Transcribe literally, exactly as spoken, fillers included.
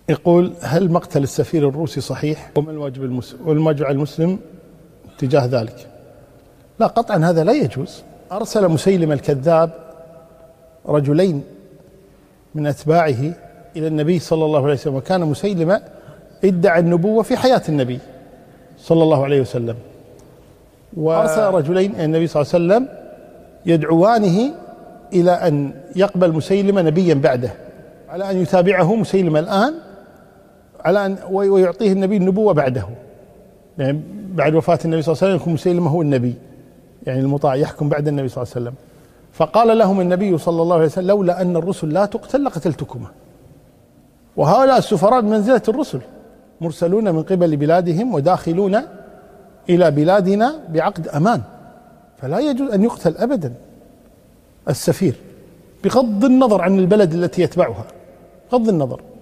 يقول: هل مقتل السفير الروسي صحيح؟ وما الواجب المسلم والواجب على المسلم تجاه ذلك؟ لا، قطعا هذا لا يجوز. أرسل مسيلمة الكذاب رجلين من أتباعه إلى النبي صلى الله عليه وسلم، وكان مسيلمة ادعى النبوة في حياة النبي صلى الله عليه وسلم، وأرسل رجلين إلى النبي صلى الله عليه وسلم يدعوانه إلى أن يقبل مسيلمة نبيا بعده، على أن يتابعه مسيلمة الآن، على أن ويعطيه النبي النبوة بعده، يعني بعد وفاة النبي صلى الله عليه وسلم يكون مسيلمة هو النبي، يعني المطاع يحكم بعد النبي صلى الله عليه وسلم. فقال لهم النبي صلى الله عليه وسلم: لولا أن الرسل لا تقتل لقتلتكما. وهؤلاء السفراء بمنزلة الرسل، مرسلون من قبل بلادهم وداخلون إلى بلادنا بعقد أمان، فلا يجوز أن يقتل أبدا السفير بغض النظر عن البلد التي يتبعها، بغض النظر.